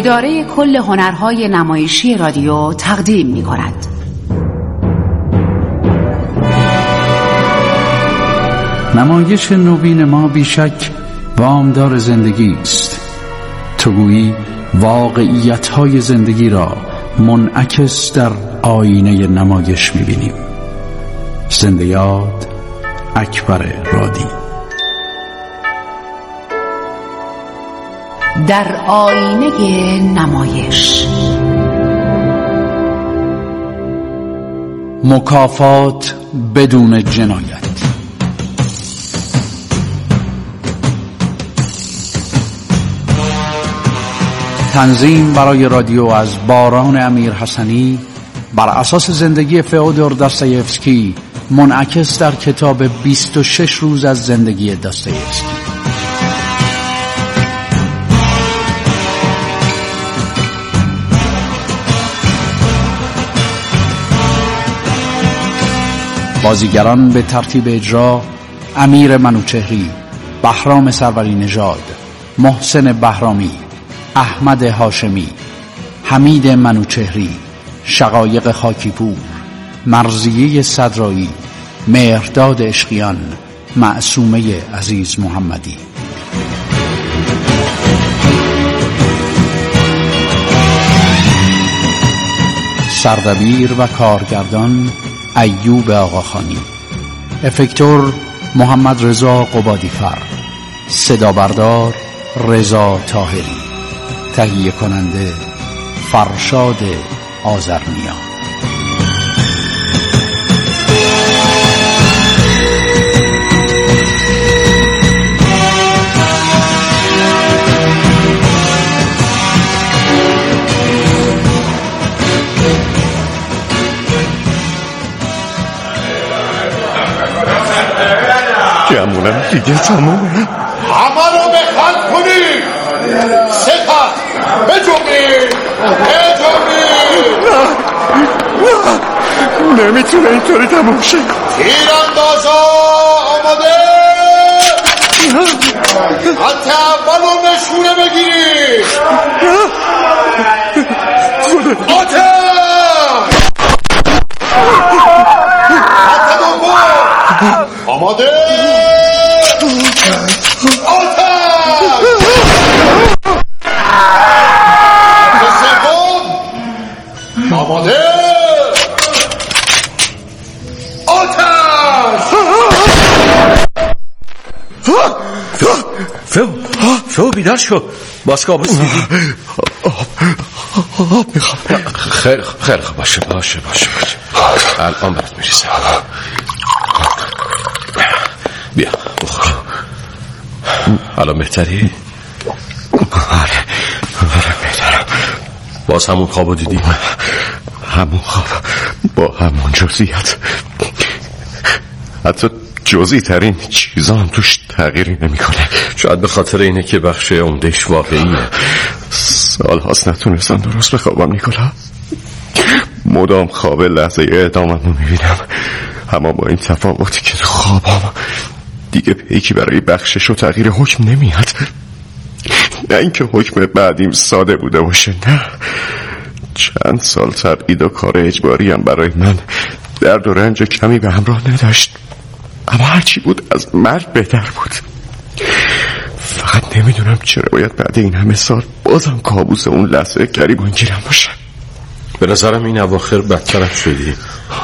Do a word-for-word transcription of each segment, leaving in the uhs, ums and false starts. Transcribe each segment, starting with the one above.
اداره کل هنرهای نمایشی رادیو تقدیم می کند. نمایش نوین ما بیشک وامدار زندگی است. تو گویی واقعیت‌های زندگی را منعکس در آینه نمایش می‌بینیم. زنده یاد اکبر رادی. در آینه نمایش. مکافات بدون جنایت. تنظیم برای رادیو از باران امیر حسنی بر اساس زندگی فئودور داستایوفسکی، منعکس در کتاب بیست و شش روز از زندگی داستایوفسکی. بازیگران به ترتیب اجرا: امیر منوچهری، بهرام سروری نژاد، محسن بهرامی، احمد هاشمی، حمید منوچهری، شقایق خاکیپور، مرضیه صدرایی، مهرداد عشقیان، معصومه عزیز محمدی. سردبیر و کارگردان ایوب آقاخانی. افکتور محمد رضا قبادیفر. صدا بردار رضا طاهری. تهیه کننده فرشاد آذرنیا. گمونم دیگه تمومه. همه رو بخند کنید. سپس بجنبید بجنبید. نه نمیتونه اینطوری تموم شه. تیراندازا آماده. خط اول رو نشونه بگیرید. آتش. خط دوم آماده. آماده. آتش. فو فو بیدار شو. باسکابوس دیدی؟ آب میخوام. خیلی خوب خیلی خوب باشه باشه باشه باشه الان برات میریزم. بیا بخور. الان بهتری؟ آره آره بهترم. باز همون خوابو دیدی؟ همون خواب با همون جزئیات، حتی جزئی ترین چیزا هم توش تغییری نمیکنه. شاید به خاطر اینه که بخش عمدهش واقعیه. سال هاست نتونستم درست بخوابم نیکولا. مدام خواب لحظه اعدامم رو میبینم، اما با این تفاوتی که تو خوابم دیگه پیکی برای بخشش و تغییر حکم نمیاد. نه اینکه حکم بعدیم ساده بوده باشه، نه، چند سال تبعید و کار اجباری هم برای من درد و رنج کمی به همراه نداشت، اما هرچی بود از مرگ بهتر بود. فقط نمیدونم چرا باید بعد این همه سال بازم کابوس اون لحظه گریبان گیرم باشه. به نظرم این اواخر بدترم شدی.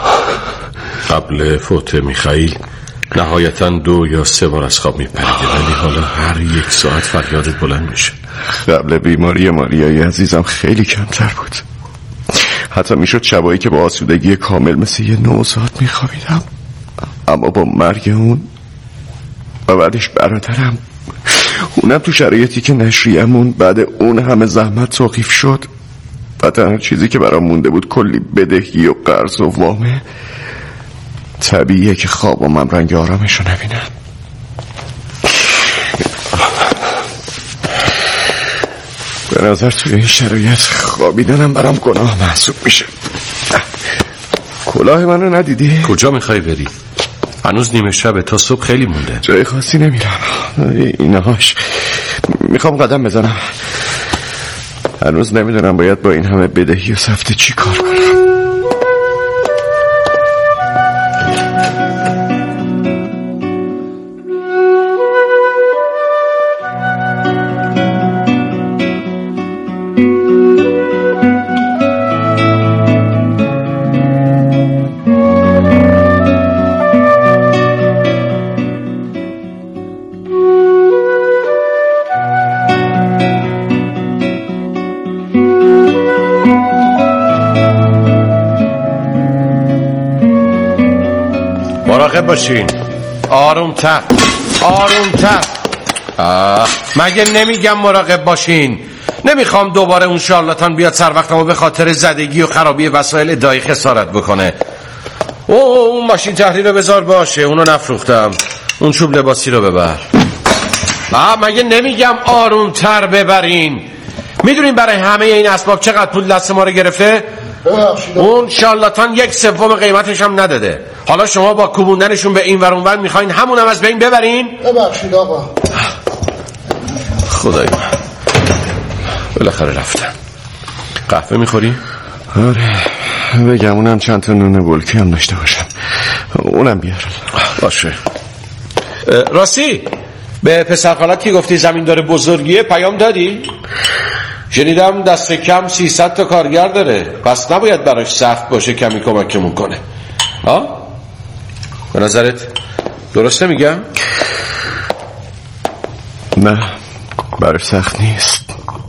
قبل فوت میخائیل نهایتا دو یا سه بار از خواب میپریدی، ولی حالا هر یک ساعت فریادت بلند میشه. قبل بیماری ماریای عزیزم خیلی کمتر بود. حتی میشد شبایی که با آسودگی کامل مثل یه نوزاد میخوابیدم، اما با مرگ اون و بعدش برادرم، اونم تو شرایطی که نشریه‌مون بعد اون همه زحمت توقیف شد و تنها چیزی که برام مونده بود کلی بدهی و قرض و وامه، طبیعیه که خوابم هم رنگ آرامشو نبینم. به نظر توی این شرایط خوابیدنم برام گناه محسوب میشه. کلاه منو ندیدی؟ کجا میخوای بری؟ هنوز نیمه شبه، تا صبح خیلی مونده. جای خاصی نمیرم، اینهاش میخوام قدم بزنم. هنوز نمیدونم باید با این همه بدهی و سفته چی کار کنم. مراقب باشین. آروم تر آروم تر. مگه نمیگم مراقب باشین؟ نمیخوام دوباره اون شارلاتان بیاد سر وقتمو به خاطر زدگی و خرابی وسایل ادعای خسارت بکنه. او اون ماشین تحریر رو بذار باشه، اونو نفروختم. اون چوب لباسی رو ببر. مگه نمیگم آروم تر ببرین؟ میدونین برای همه این اسباب چقدر پول دست ما رو گرفته؟ اون شارلاتان یک سوم قیمتش هم نداده. حالا شما با کوبوندنشون به این ور اون ور میخواین همون هم از بین ببرین؟ ببخشید آقا. خدای من، بالاخره رفتن. قهوه میخوری؟ آره بگم اونم چند تا نون بلکی هم داشته باشم. اونم بیار. باشه. راستی به پسر خالت که گفتی زمیندار بزرگیه پیام دادی؟ شنیدم دست کم سیصد تا کارگر داره، پس نباید براش سخت باشه کمی کمکمون کنه. ها؟ به نظرت درسته میگم؟ نه براش سخت نیست،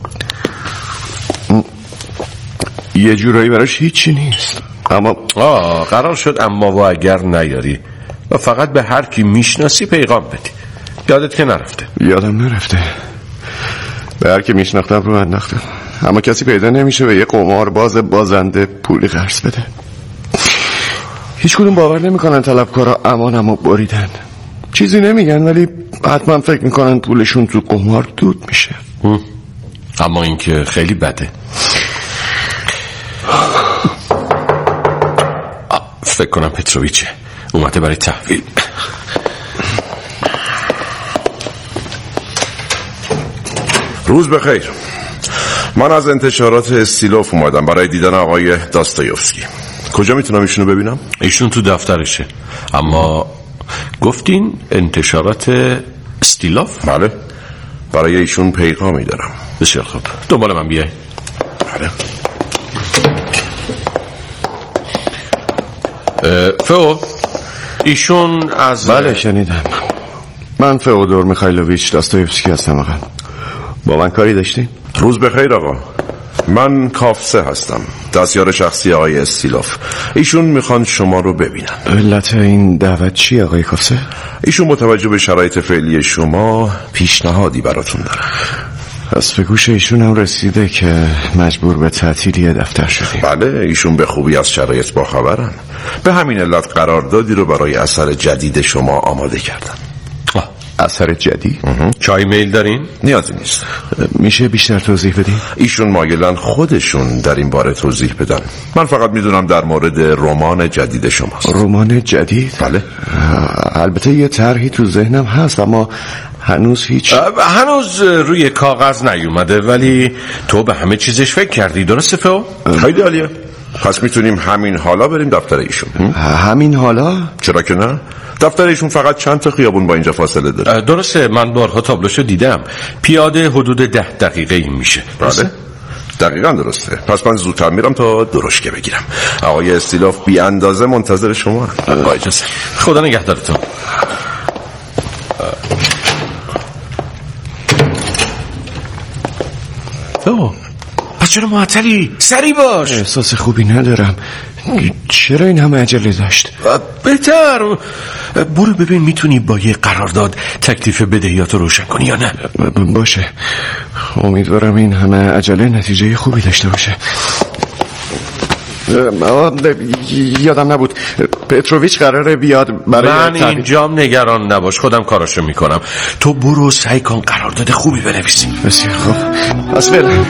یه جورایی براش هیچی نیست. اما آه قرار شد اما و اگر نیاری و فقط به هر کی میشناسی پیغام بدی. یادت که نرفته؟ یادم نرفته. به هر کی میشناختم رو انداختم، اما کسی پیدا نمیشه به یه قمارباز بازنده پولی قرض بده. هیچ کدوم باور نمیکنن طلبکارا امانمو بریدن. چیزی نمیگن ولی حتما فکر میکنن پولشون تو قمار دود میشه. اما این که خیلی بده. فکر کنم پتروویچه اومده برای تحویل. روز بخیر. من از انتشارات استیلوف اومدم برای دیدن آقای داستایوفسکی. کجا میتونم ایشونو ببینم؟ ایشون تو دفترشه. اما گفتین انتشارات استیلوف؟ بله، برای ایشون پیغامی دارم. بسیار خوب، دنبال من بیای. بله. فو ایشون از بله شنیدم. من فئودور میخایلوویچ داستایوفسکی هستم. آقا با من کاری داشتی؟ روز بخیر آقا. من کافسه هستم، دستیار شخصی آقای استیلوف. ایشون میخوان شما رو ببینن. علت این دعوت چی آقای کافسه؟ ایشون متوجه به شرایط فعلی شما پیشنهادی براتون دارن. از به گوش ایشون هم رسیده که مجبور به تعطیلی دفتر شدیم. بله، ایشون به خوبی از شرایط باخبرن. به همین علت قراردادی رو برای اثر جدید شما آماده کردن. اثر جدید؟ چای میل دارین؟ نیازی نیست. میشه بیشتر توضیح بدین؟ ایشون مایلن خودشون در این باره توضیح بدن. من فقط میدونم در مورد رمان جدید شماست. رمان جدید؟ بله. البته یه طرحی تو ذهنم هست اما هنوز هیچ هنوز روی کاغذ نیومده، ولی تو به همه چیزش فکر کردی، درسته فو؟ خیلی عالیه. پس میتونیم همین حالا بریم دفتر ایشون. همین حالا؟ چرا که نه؟ دفتر ایشون فقط چند تا خیابون با اینجا فاصله داره. درسته، من بارها تابلوشو دیدم. پیاده حدود ده دقیقه این میشه. بله دقیقا درسته. پس من زودتر میرم تا درشکه بگیرم. آقای استیلوف بی اندازه منتظر شما. با اجازه. خدا نگهدارتون. او پس چرا معطلی؟ سری باش. احساس خوبی ندارم. چرا این همه عجله داشت؟ بهتر برو ببین میتونی با یه قرارداد تکلیف بدهیات رو روشن کنی یا نه. باشه، امیدوارم این همه عجله نتیجه خوبی داشته باشه. یادم نبود پتروویچ قراره بیاد برای من اینجام نگران نباش، خودم کاراشو میکنم. تو برو سعی کن قرارداد خوبی بنویسی. بسیار خوب. پس بله.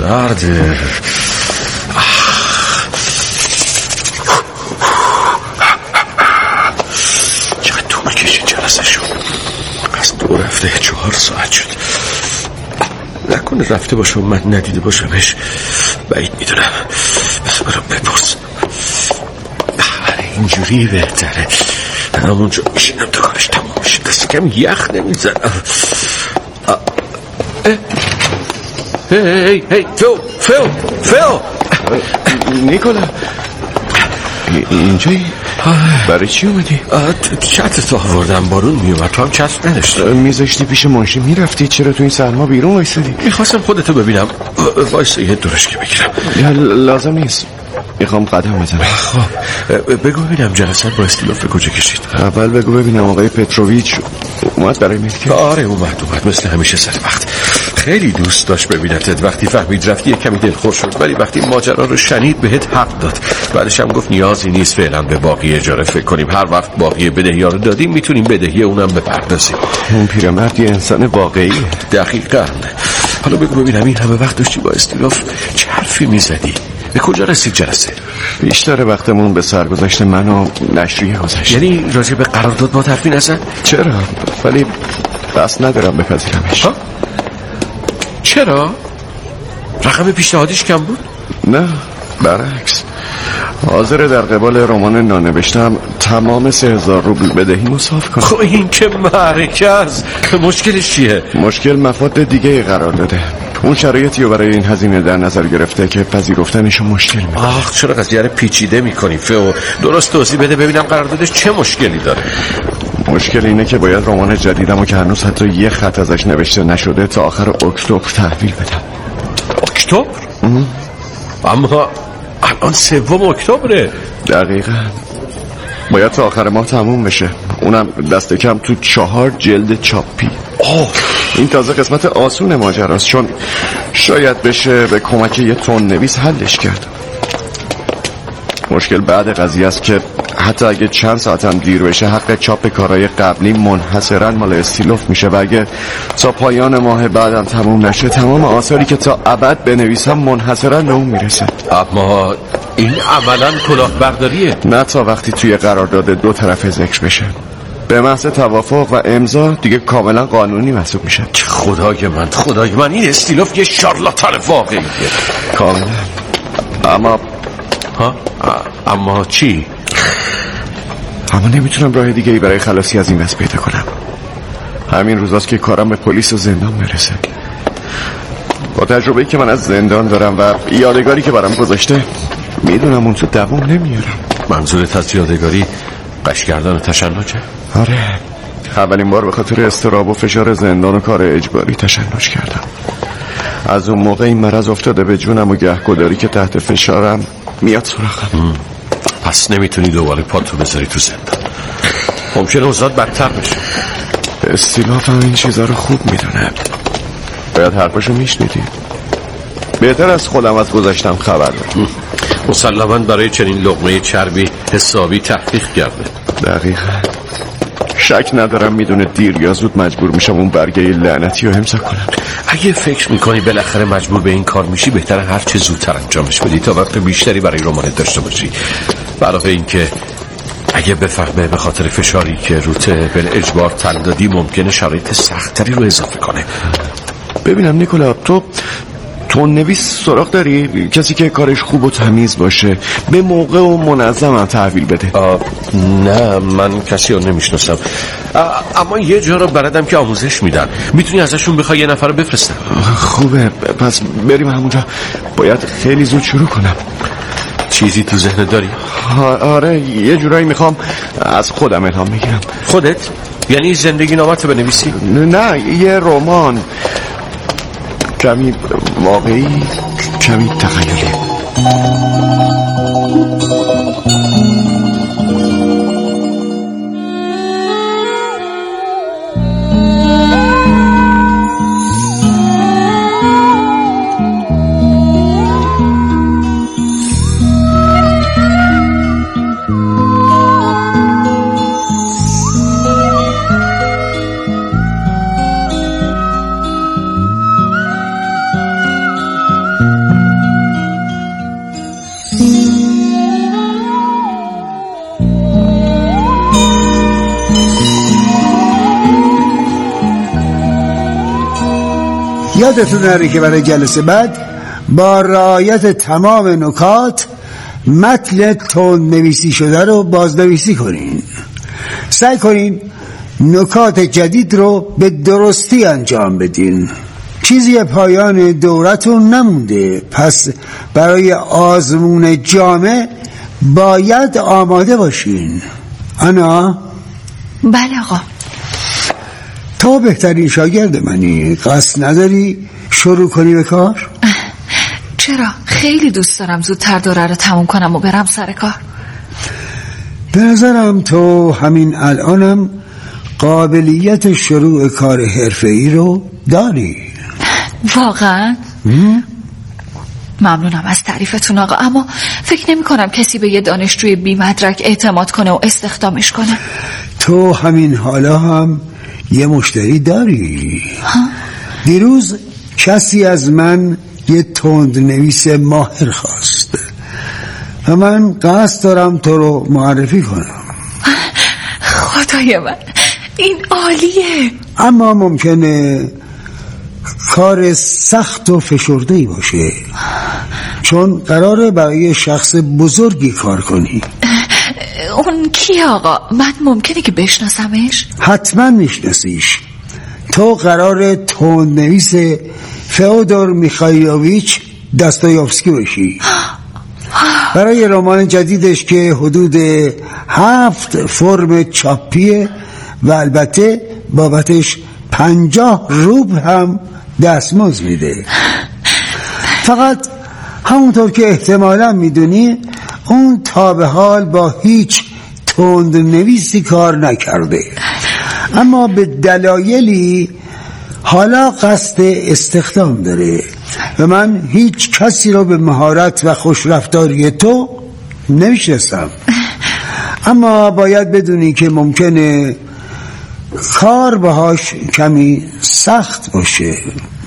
سرده. چقدر طول کشید جلسه شد. از دو رفته چهار ساعت شد. نکنه رفته باشه و من ندیده باشمش. بعید میدونم. بس برام بپرس. اینجوری بهتره. همونجا میشینم تا کارش تمام میشه. دست کم یخ نمیزنم. هی هی هی فیل فیل فیل نیکولا اینجایی؟ برای چی اومدی؟ چترت آوردم، بارون میومد، تو هم چتر نداشتی. میذاشتی پیش ماشین میرفتی، چرا تو این سرما بیرون وایسادی؟ میخواستم خودتو ببینم. وایسا یه درشکه بگیرم. لازم نیست، میخوام قدم بزنم. خب بگو ببینم جلسات با استیلوف به کجا کشید؟ اول بگو ببینم آقای پتروویچ اومد برای ملکه؟ آره اومد اومد مثل همیشه سر وقت. خیلی دوست داشت ببینتت. وقتی فهمید رفتی یه کمی دلخور شد، ولی وقتی ماجرا رو شنید بهت حق داد. بعدش هم گفت نیازی نیست فعلا به باقی اجاره فکر کنیم، هر وقت باقی بدهی‌ها رو دادیم میتونیم بدهی اونم بپردازیم. اون پیرمرد یه انسان واقعیه. دقیقاً. حالا بگو ببینم این همه وقت داشتی با استیلوف چه حرفی میزدی؟ به کجا رسید جلسه؟ بیشتر وقتمون به سرگذشت من و نشریه گذشت. یعنی راجع به قرارداد با حرفی نزد؟ چرا؟ ولی قصد ندارم بپذیرمش. چرا؟ رقم پیشنهادیش کم بود؟ نه برعکس، حاضر در قبال رمان نانوشتم تمام سه هزار روبل بدهی مصاف کنم. خب این که معرکه است. مشکلش چیه؟ مشکل مفاد دیگه قرار داده. اون شرایطی رو برای این هزینه در نظر گرفته که پذیرفتنشو مشکل میکنه. آخ چرا قضیه رو پیچیده میکنی فو؟ درست توضیح بده ببینم قراردادش چه مشکلی داره. مشکل اینه که باید رمان جدیدمو که هنوز حتی یه خط ازش نوشته نشده تا آخر اکتبر تحویل بدم. اکتبر؟ اما الان سوم اکتبره. دقیقاً. باید تا آخر ماه تموم بشه، اونم دست کم تو چهار جلد چاپی. آه این تازه قسمت آسون ماجراست، چون شاید بشه به کمک یه تون نویس حلش کرد. مشکل بعد قضیه است که حتی اگه چند ساعت هم دیر بشه حق چاپ کارهای قبلی منحصرا مال استیلوف میشه و اگه تا پایان ماه بعدم تموم نشه تمام آثاری که تا ابد بنویسم منحصرا به اون میرسه. اما این عملا کلاهبرداریه. نه تا وقتی توی قرارداد دو طرفه ذکر بشه. به محض توافق و امضا دیگه کاملا قانونی محسوب میشه. خدای من خدای من این استیلوف یه شارلاتان واقعیه. کاملا. اما ها؟ اما چی؟ اما نمیتونم راه دیگه ای برای خلاصی از این وضع پیدا کنم. همین روزاست که کارم به پلیس و زندان برسه. با تجربه‌ای که من از زندان دارم و یادگاری که برام گذاشته میدونم اون تو دوام نمیارم. منظورت از یادگاری قشگردان و تشنجه؟ آره، اولین بار به خاطر اضطراب و فشار زندان و کار اجباری تشنج کردم. از اون موقع این مرض افتاده به جونم و گهگداری که تحت فشارم میاد سراغم. پس نمیتونی دوباره پاتو بذاری تو زندان. ممکنه اوضاع بدتر بشه. استیلوف هم این چیزا رو خوب میدونه. باید حرفاشو میشنیدی. بهتر از خودم از گذشتم خبر دارم. مسلماً برای چنین لقمه چربی حسابی تحقیق کرده. دقیقاً. شک ندارم میدونه دیر یا زود مجبور میشم اون برگه لعنتی رو امضا کنم. اگه فکر میکنی بالاخره مجبور به این کار میشی بهتره هر چه زودتر انجامش بدی تا وقت بیشتری برای رمانت داشته باشی. علاوه این که اگه بفهمه به خاطر فشاری که روته بل اجبار تن دادی ممکنه شرایط سختری رو اضافه کنه. ببینم نیکولا، تو تو نویس سراغ داری؟ کسی که کارش خوب و تمیز باشه، به موقع و منظم هم تحویل بده. نه من کسی رو نمیشناسم، اما یه جا رو بلدم که آموزش میدن. میتونی ازشون بخوای یه نفر رو بفرستم. خوبه، پس بریم همونجا. باید خیلی زود شروع کنم. چیزی تو ذهنت داری؟ آره، یه جورایی میخوام از خودم الهام بگیرم. خودت؟ یعنی زندگی نامت بنویسی؟ نه، یه رمان کمی واقعی، کمی تخیلی. یادتون نره که برای جلسه بعد با رعایت تمام نکات متن تند نویسی شده رو بازنویسی کنین. سعی کنین نکات جدید رو به درستی انجام بدین. چیزی پایان دورتون نمونده، پس برای آزمون جامع باید آماده باشین. انا؟ بله آقا. تو بهترین شاگرد منی، قصد نداری شروع کنی به کار؟ چرا؟ خیلی دوست دارم زودتر دوره رو تموم کنم و برم سر کار. به نظرم تو همین الانم قابلیت شروع کار حرفه‌ای رو داری. واقعا؟ ممنونم از تعریفتون آقا، اما فکر نمی کنم کسی به یه دانشجوی بی مدرک اعتماد کنه و استخدامش کنه. تو همین حالا هم یه مشتری داری. ها؟ دیروز کسی از من یه تند نویس ماهر خواست و من قصد دارم تو رو معرفی کنم. خدای من، این عالیه. اما ممکنه کار سخت و فشرده‌ای باشه، چون قراره برای شخص بزرگی کار کنی. اون کی آقا؟ من ممکنه که بشناسمش؟ حتما میشناسیش. تو قراره تند نویس فئودور میخایلوویچ داستایوفسکی باشی. برای رمان جدیدش که حدود هفت فرم چاپیه و البته بابتش پنجاه روبل هم دستمزد میده. فقط همونطور که احتمالا میدونی اون تا به حال با هیچ تند نویسی کار نکرده، اما به دلایلی حالا قصد استخدام داره و من هیچ کسی رو به مهارت و خوشرفتاری تو نمیشناسم. اما باید بدونی که ممکنه کار باهاش کمی سخت باشه.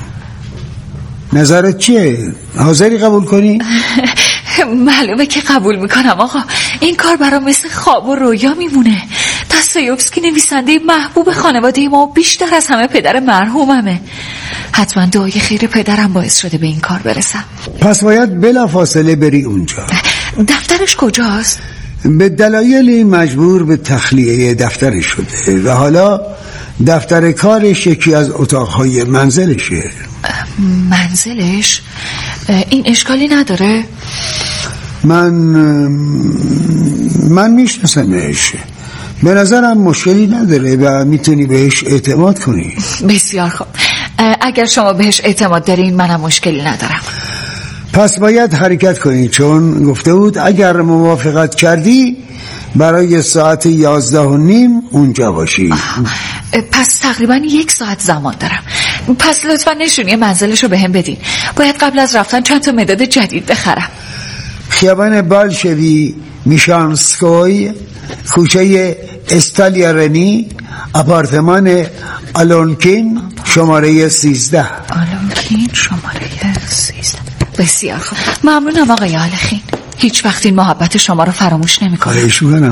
نظرت چیه؟ حاضری قبول کنی؟ معلومه که قبول میکنم آقا. این کار برام مثل خواب و رویا میمونه. داستایوفسکی نویسنده محبوب خانواده ما و بیشتر از همه پدر مرحوممه. حتما دعای خیر پدرم باعث شده به این کار برسم. پس باید بلافاصله بری اونجا. دفترش کجاست؟ به دلایلی مجبور به تخلیه دفترش شده و حالا دفتر کارش یکی از اتاقهای منزلشه. منزلش؟ این اشکالی نداره؟ من من میشناسمش، به نظرم مشکلی نداره و میتونی بهش اعتماد کنی. بسیار خوب، اگر شما بهش اعتماد دارین منم مشکلی ندارم. پس باید حرکت کنی، چون گفته بود اگر موافقت کردی برای ساعت یازده و نیم اونجا باشی. پس تقریبا یک ساعت زمان دارم. پس لطفا نشونی منزلش رو به هم بدین. باید قبل از رفتن چند تا مداد جدید بخرم. خیابان بالشوی میشانسکوی، کوچه استالیارنی، آپارتمان آلونکین، شماره سیزده. آلونکین شماره سیزده. بسیار خوب، ممنونم آقای آلخین. هیچ وقت این محبت شما رو فراموش نمی‌کنم. خواهش می‌کنم.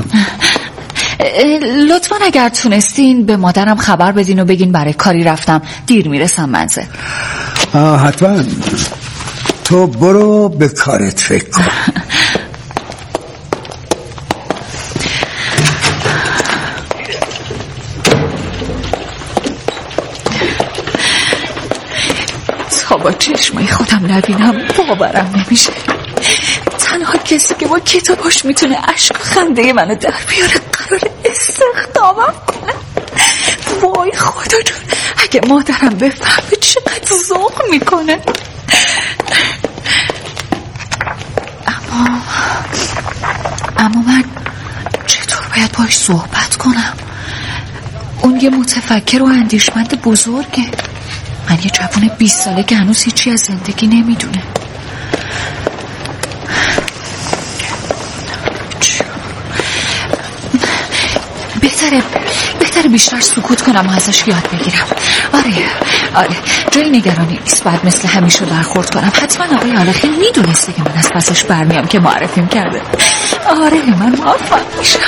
لطفاً اگر تونستین به مادرم خبر بدین و بگین برای کاری رفتم، دیر میرسم منزل. آه حتما. تو برو به کارت فکر کن. تا با چشمای خودم نبینم باورم نمیشه. تنها کسی که با کتاباش میتونه عشق و خنده منو در بیاره قرار استخدامم کنه. وای خدا جون، اگه مادرم بفهمه چقدر ذوق میکنه. اما اما من چطور باید باش صحبت کنم؟ اون یه متفکر و اندیشمند بزرگه، من یه جوان بیست ساله که هنوز هیچی از زندگی نمیدونه. بهتره بهتره بیشتر سکوت کنم و ازش یاد بگیرم. آره آره جای نگرانی نیست. بعد مثل همیشه برخورد کنم. حتما آقای آلخین میدونسته که من از پسش برمیام که معرفیم کرده. آره من موفق میشم.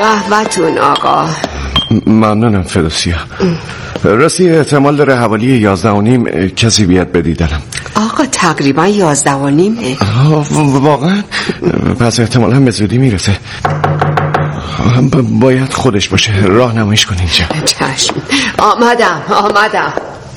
قهوه‌تون آقا. ممنونم فدوسیا. راستی احتمال داره حوالی یازده و نیم کسی بیاد بدیدنم. آقا تقریبا یازده و نیمه. واقعا؟ پس احتمالا به زودی میرسه. باید خودش باشه. راه نمایش کن اینجا. چشم. آمدم آمدم.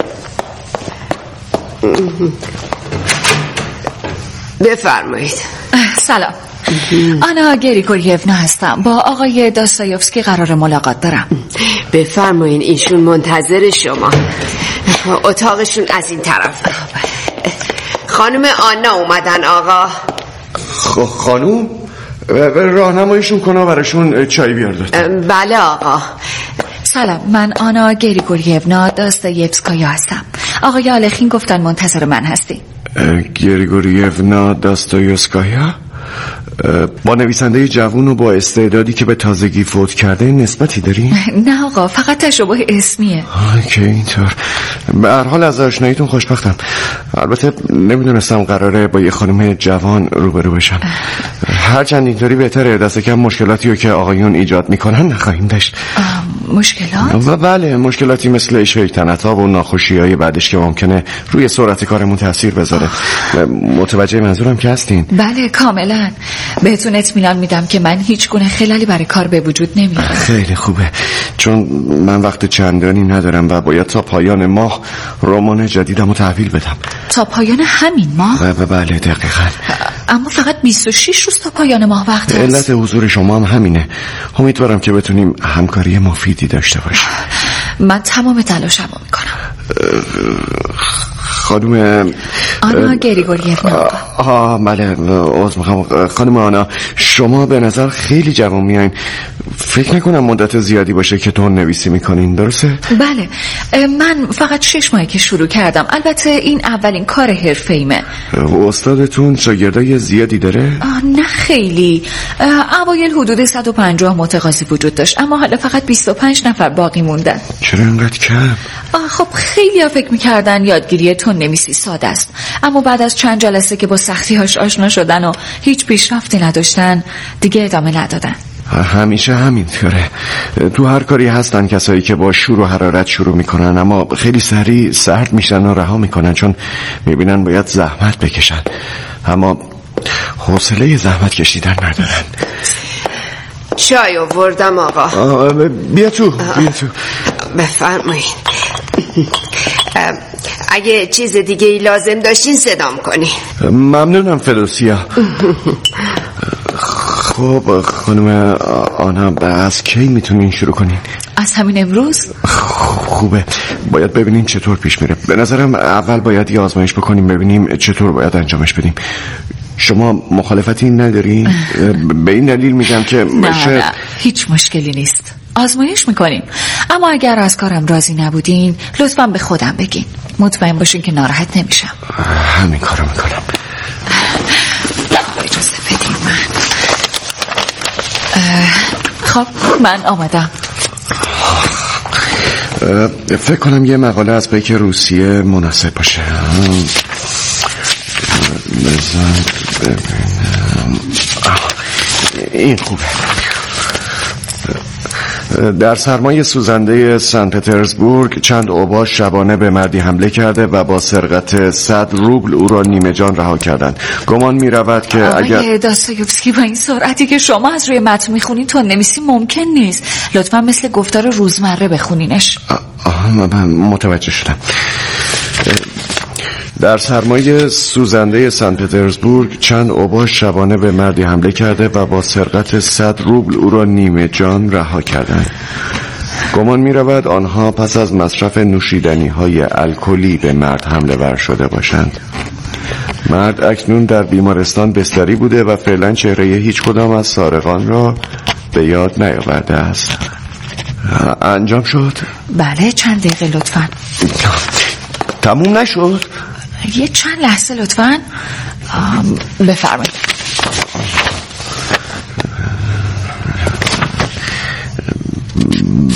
بفرمایید. سلام، آنا گریگوریونا هستم. با آقای داستایوفسکی قرار ملاقات دارم. بفرمایین، ایشون منتظر شما. اتاقشون از این طرف. خانم آنا اومدن آقا. خ... خانوم؟ راهنماییشون کنه براشون چای بیار لطفا. بله آقا. سلام، من آنا گریگوریونا داستایوفسکایا هستم. آقای آلخین گفتن منتظر من هستی. گریگوریونا داستایوفسکایا؟ با نویسنده جوون و با استعدادی که به تازگی فوت کرده نسبتی داری؟ نه آقا، فقط تشابه اسمیه. آه که اینطور. به هر حال از آشناییتون خوشبختم. البته نمیدونستم قراره با یه خانم جوان روبرو بشم. هرچند اینطوری بهتره، دست کم مشکلاتی رو که آقایون ایجاد میکنن نخواهیم داشت. مشکلات؟ و بله، مشکلاتی مثل شیطنت ها و ناخوشی های بعدش که ممکنه روی سرعت کارمون تاثیر بذاره. متوجه منظورم که هستین؟ بله کاملا. بهتون اطمینان میدم که من هیچ گونه خلالی برای کار به وجود نمیارم. خیلی خوبه، چون من وقت چندانی ندارم و باید تا پایان ماه رمان جدیدم رو تحویل بدم. تا پایان همین ماه؟ و بله دقیقا. اما فقط بیست و شش روز تا پایان ماه وقت هست. علت حضور شما هم همینه. امیدوارم که بتونیم همکاری مفیدی داشته باشیم. من تمام تلاشمو میکنم. خانم آنا گریگوریونا. آه بله، عذر میخوام. خانم آنا، شما به نظر خیلی جوان میایین. فکر نکنم مدت زیادی باشه که تون نویسی میکنین، درسته؟ بله، من فقط شش ماهی که شروع کردم. البته این اولین کار حرفه‌ایمه. استادتون شاگردای زیادی داره؟ آه نه خیلی. اوایل حدود صد و پنجاه متقاضی وجود داشت، اما حالا فقط بیست و پنج نفر باقی موندن. چرا اینقدر کم؟ خب خیلی ها فکر میکردن یادگیری تون نویسی ساده است، اما بعد از چند جلسه که با سختی هاش آشنا شدن و هیچ پیشرفتی نداشتن دیگه ادامه ندادن. همیشه همینطوره. تو هر کاری هستن کسایی که با شور و حرارت شروع میکنن اما خیلی سریع سرد میشن و رها میکنن، چون میبینن باید زحمت بکشن اما حوصله زحمت کشیدن ندارن. چای آوردم آقا. بیا تو بیا تو. بفرمایید. اگه چیز دیگه ای لازم داشتین صدام کنی. ممنونم فدوسیا. خب خانم آنا، از کی میتونین شروع کنین؟ از همین امروز؟ خوبه، باید ببینیم چطور پیش میره. به نظرم اول باید یه آزمایش بکنیم ببینیم چطور باید انجامش بدیم. شما مخالفتی ندارین؟ به این دلیل میگم که نه نه هیچ مشکلی نیست. آزمایش میکنیم، اما اگر از کارم راضی نبودین لطفاً به خودم بگین. مطمئن باشین که ناراحت نمیشم. همین کارو میکنم. اجازه بدین من. خب من آمدم. فکر کنم یه مقاله از پیک روسیه مناسب باشه. بزن ببینم. این خوبه. در سرمای سوزنده سن پترزبورگ چند اوباش شبانه به مردی حمله کرده و با سرقت صد روبل او را نیمه جان رها کردند. گمان می رود که اگر آقای داستایوفسکی با این سرعتی که شما از روی متن میخونین تو نویسی ممکن نیست. لطفا مثل گفتار روزمره بخونینش. آها من متوجه شدم. در سرمای سوزنده سن پترزبورگ چند اوباش شبانه به مردی حمله کرده و با سرقت صد روبل او را نیمه جان رها کردند. گمان می رود آنها پس از مصرف نوشیدنی های الکلی به مرد حمله ور شده باشند. مرد اکنون در بیمارستان بستری بوده و فعلا چهره هیچ کدام از سارقان را به یاد نیاورده است. انجام شد؟ بله چند دقیقه لطفاً. تموم نشد؟ یه چند لحظه لطفاً. بفرمایید.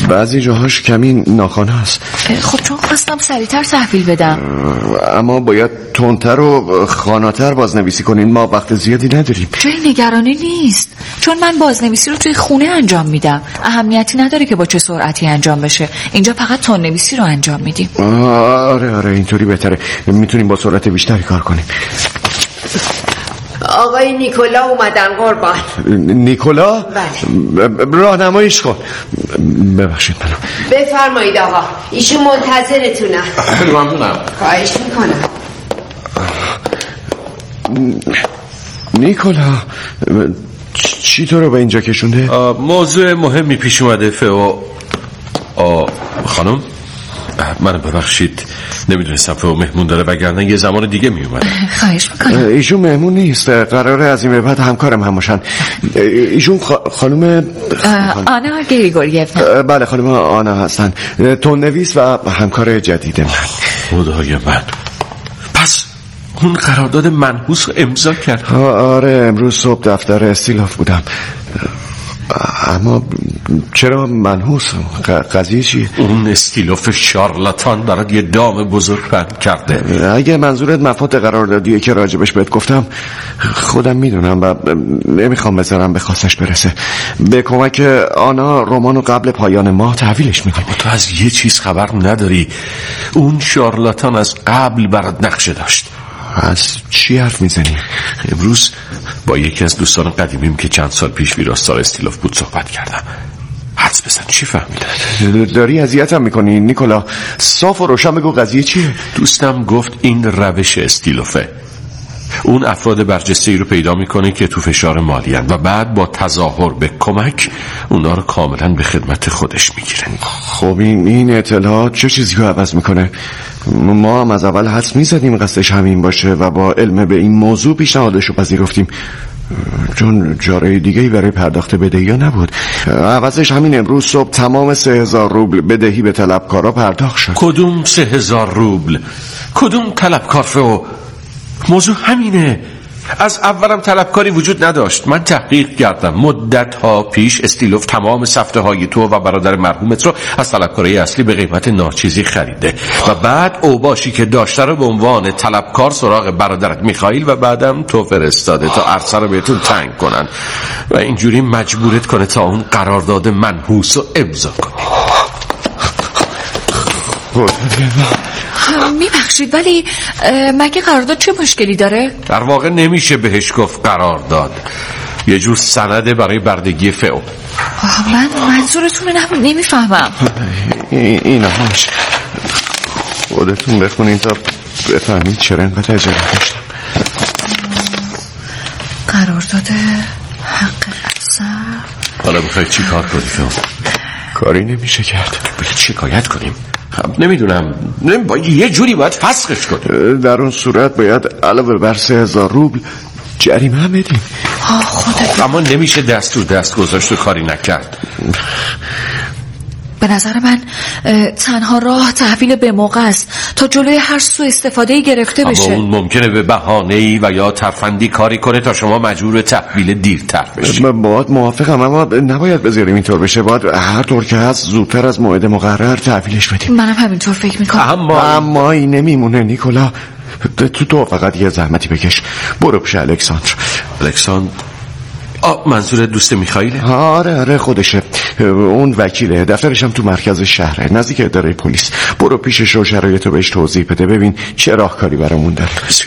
بعضی جاهاش کمی ناخوانه است. خب چون خواستم سریعتر تحویل بدم. اما باید تندتر و خاناتر بازنویسی کنین، ما وقت زیادی نداریم. جای نگرانی نیست، چون من بازنویسی رو توی خونه انجام میدم. اهمیتی نداره که با چه سرعتی انجام بشه. اینجا فقط تندنویسی رو انجام میدیم. آره آره اینطوری بهتره، میتونیم با سرعت بیشتری کار کنیم. آقای نیکولا اومدن قربان. نیکولا؟ بله. راهنماییش کن. ببخشید منو. بفرمایید آقا، ایشون منتظرتونن. خیلی ممنونم. خواهش میکنم. نیکولا چی تو رو به اینجا کشونده؟ موضوع مهمی پیش اومده فئو. خانم منو ببخشید، نمیدونستم فئو مهمون داره، وگرنه یه زمان دیگه می اومده. خواهش میکنم. ایشون مهمون نیست، قراره از این به بعد همکارم هم باشن. ایشون خانم آنا گریگوریفنا. بله خانم آنا هستن، تندنویس و همکار جدید من. خدای من، پس اون قرارداد منحوس رو امضا کرد؟ آره امروز صبح دفتر استیلاف بودم. اما چرا منحوس؟ قضیه چیه؟ اون استیلاف شارلاتان برات یه دام بزرگ بند کرده. اگه منظورت مفاد قراردادیه که راجبش بهت گفتم، خودم میدونم و نمیخوام بذارم به خواستش برسه. به کمک آنا رمانو قبل پایان ماه تحویلش میدیم. تو از یه چیز خبر نداری، اون شارلاتان از قبل برات نقشه داشت. از چی حرف میزنی؟ امروز با یکی از دوستان قدیمیم که چند سال پیش ویراستار استیلاف بود صحبت کردم. حدس بزن چی فهمیدن؟ داری اذیتم میکنی نیکولا، صاف و روشن بگو قضیه چیه؟ دوستم گفت این روش استیلافه. اون افراد برجسته ای رو پیدا میکنه که تو فشار مالی هن و بعد با تظاهر به کمک اونا رو کاملا به خدمت خودش میگیره. خب این این اطلاعات چه چیزی رو عوض میکنه؟ ما هم از اول حدس میزدیم قصدش همین باشه و با علم به این موضوع پیشنهادش رو پذیرفتیم، چون جاره دیگه‌ای برای پرداخت بدهی ها نبود. عوضش همین امروز صبح تمام سه هزار روبل بدهی به طلبکارا پرداخت شد. کدوم سه هزار روبل؟ کدوم طلبکار فو؟ موضوع همینه. از اولم طلبکاری وجود نداشت. من تحقیق کردم، مدت ها پیش استیلوف تمام سفته های تو و برادر مرحومت رو از طلبکارای اصلی به قیمت ناچیزی خریده و بعد اوباشی که داشته رو به عنوان طلبکار سراغ برادرت میخائیل و بعدم تو فرستاده تا عرصه رو بهتون تنگ کنن و اینجوری مجبورت کنه تا اون قرارداد منحوس رو امضا کنی. میبخشید ولی مگه قرارداد چه مشکلی داره؟ در واقع نمیشه بهش گفت قرارداد، یه جور سنده برای بردگی فئو. من منظورتون رو نمیفهمم. اینا هاش خودتون بخونین تا بفهمید چرا اینقدر عجله داشتم. قرارداد حق اثر. حالا بخوای چی کار کنی فئو؟ کاری نمیشه کرد. باید شکایت کنیم. نمیدونم، باید یه جوری باید فسخش کنیم. در اون صورت باید علاوه بر سه هزار روبل جریمه هم بدیم. اما نمیشه دست تو دست گذاشت و کاری نکرد. به نظر من تنها راه تحویل به موقع است تا جلوی هر سوء استفاده گرفته بشه. اما اون ممکنه به بهانه‌ای و یا ترفندی کاری کنه تا شما مجبور به تحویل دیرتر بشید. من باید موافقم، اما نباید بذاریم اینطور بشه. باید هر طور که هست زودتر از موعد مقرر تحویلش بدیم. منم همینطور فکر میکنم. اما اما این نمیمونه نیکولا. تو تو فقط یه زحمتی بکش، برو پیش الکساندر. الکساندر آه منظور دوست میخائیله؟ آره آره خودشه، اون وکیله، دفترش هم تو مرکز شهره نزدیک اداره پلیس. برو پیشش و شرایطو بهش توضیح بده، ببین چه راهکاری برامون داره.